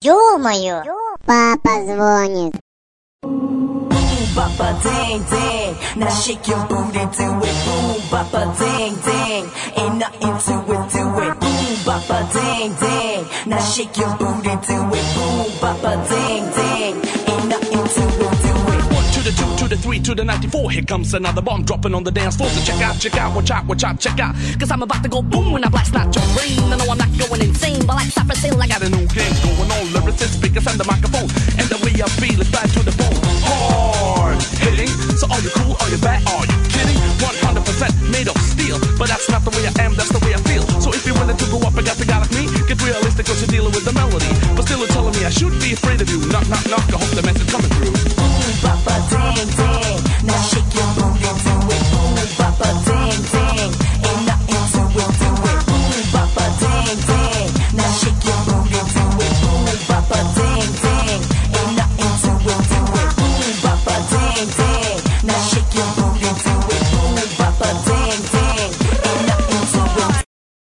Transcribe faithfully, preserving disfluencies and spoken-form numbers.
Ё-моё! Папа звонит. Boom, bapa, ding, ding. Now shake your booty, do it. Boom, bapa, ding, ding. Ain't nothing to it, do it. Boom, bapa, ding, ding. Now shake your booty, do it. Boom, bapa, ding, ding. Ain't nothing to it, do it. One to the two, to the three, to the ninety-four. Here comes another bomb dropping on the dance floor. So check out, check out, watch out, watch out, check out. Cause I'm about to go boom when I blast out your brain. I know I'm not going insane, but like Cypress Hill, I got a new game going on. Lyricists, speakers, and the microphone. And the way I feel is bad to the bone. Hard hitting, so are you cool, are you bad, are you kidding? one hundred percent made of steel, but that's not the way I am, that's the way I feel. So if you're willing to go up and got the guy like me, get realistic cause you're dealing with the melody. But still you're telling me I should be afraid of you. Knock, knock, knock, I hope the message coming through. Boom, bapa, ding, ding.